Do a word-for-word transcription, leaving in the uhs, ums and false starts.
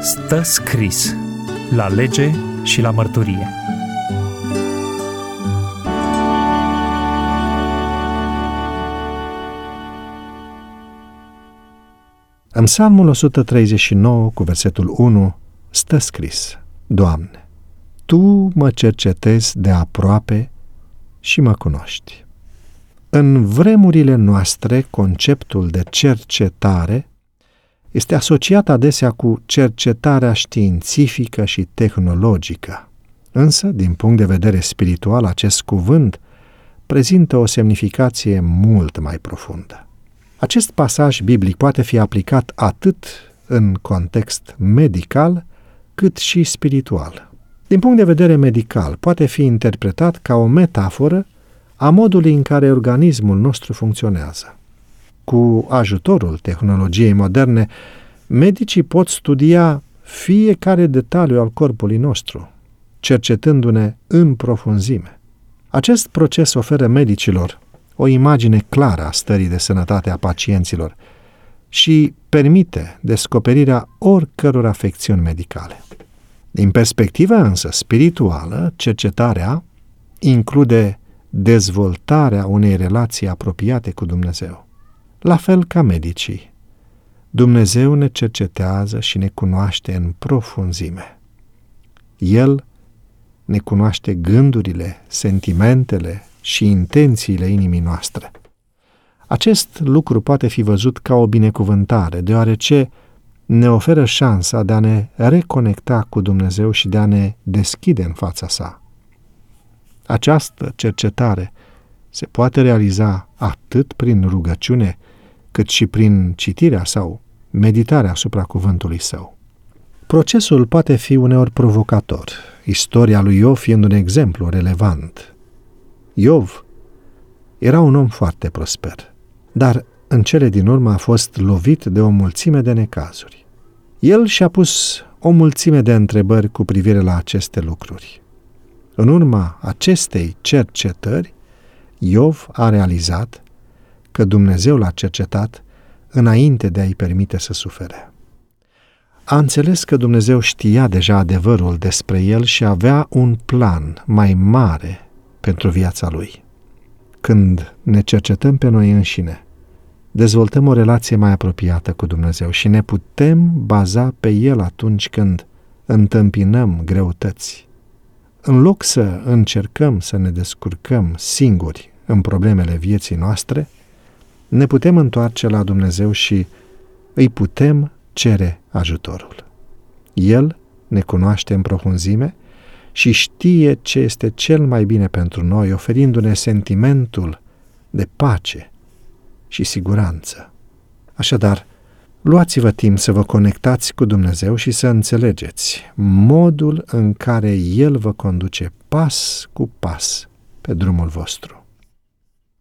Stă scris la lege și la mărturie. În Psalmul o sută treizeci și nouă, cu versetul unu, stă scris: Doamne, Tu mă cercetezi de aproape și mă cunoști. În vremurile noastre, conceptul de cercetare este asociat adesea cu cercetarea științifică și tehnologică. Însă, din punct de vedere spiritual, acest cuvânt prezintă o semnificație mult mai profundă. Acest pasaj biblic poate fi aplicat atât în context medical, cât și spiritual. Din punct de vedere medical, poate fi interpretat ca o metaforă a modului în care organismul nostru funcționează. Cu ajutorul tehnologiei moderne, medicii pot studia fiecare detaliu al corpului nostru, cercetându-ne în profunzime. Acest proces oferă medicilor o imagine clară a stării de sănătate a pacienților și permite descoperirea oricăror afecțiuni medicale. Din perspectiva însă spirituală, cercetarea include dezvoltarea unei relații apropiate cu Dumnezeu. La fel ca medicii, Dumnezeu ne cercetează și ne cunoaște în profunzime. El ne cunoaște gândurile, sentimentele și intențiile inimii noastre. Acest lucru poate fi văzut ca o binecuvântare, deoarece ne oferă șansa de a ne reconecta cu Dumnezeu și de a ne deschide în fața sa. Această cercetare se poate realiza atât prin rugăciune, cât și prin citirea sau meditarea asupra cuvântului său. Procesul poate fi uneori provocator, istoria lui Iov fiind un exemplu relevant. Iov era un om foarte prosper, dar în cele din urmă a fost lovit de o mulțime de necazuri. El și-a pus o mulțime de întrebări cu privire la aceste lucruri. În urma acestei cercetări, Iov a realizat că Dumnezeu l-a cercetat înainte de a-i permite să sufere. A înțeles că Dumnezeu știa deja adevărul despre el și avea un plan mai mare pentru viața lui. Când ne cercetăm pe noi înșine, dezvoltăm o relație mai apropiată cu Dumnezeu și ne putem baza pe El atunci când întâmpinăm greutăți. În loc să încercăm să ne descurcăm singuri în problemele vieții noastre, ne putem întoarce la Dumnezeu și îi putem cere ajutorul. El ne cunoaște în profunzime și știe ce este cel mai bine pentru noi, oferindu-ne sentimentul de pace și siguranță. Așadar, luați-vă timp să vă conectați cu Dumnezeu și să înțelegeți modul în care El vă conduce pas cu pas pe drumul vostru.